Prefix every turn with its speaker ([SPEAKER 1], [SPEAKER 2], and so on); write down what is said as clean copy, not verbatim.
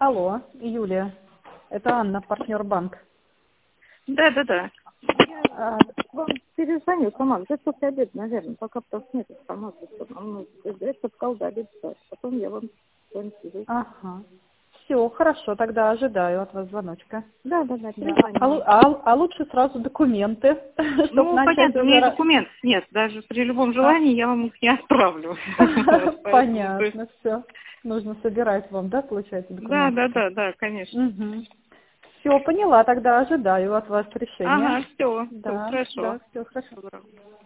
[SPEAKER 1] Алло, Юлия, это Анна, партнер банк.
[SPEAKER 2] Да.
[SPEAKER 3] Вам перезвоню сама, где после обеда, наверное, пока потому что нет информации, что нам это сказал до обеда, потом я вам что-нибудь.
[SPEAKER 1] Ага. Все, хорошо, тогда ожидаю от вас звоночка.
[SPEAKER 3] Да,
[SPEAKER 1] Да.
[SPEAKER 3] перезвоню.
[SPEAKER 1] А лучше сразу документы, чтобы
[SPEAKER 2] Ну,
[SPEAKER 1] начать
[SPEAKER 2] понятно, у меня и
[SPEAKER 1] уже...
[SPEAKER 2] документов нет. Даже при любом желании я вам их не отправлю.
[SPEAKER 1] Понятно, все. Нужно собирать вам, да, получается, документы?
[SPEAKER 2] Да, конечно.
[SPEAKER 1] Все, поняла, тогда ожидаю от вас решения.
[SPEAKER 2] Ага, все,
[SPEAKER 1] Да,
[SPEAKER 2] хорошо.
[SPEAKER 1] все хорошо.
[SPEAKER 2] Доброго.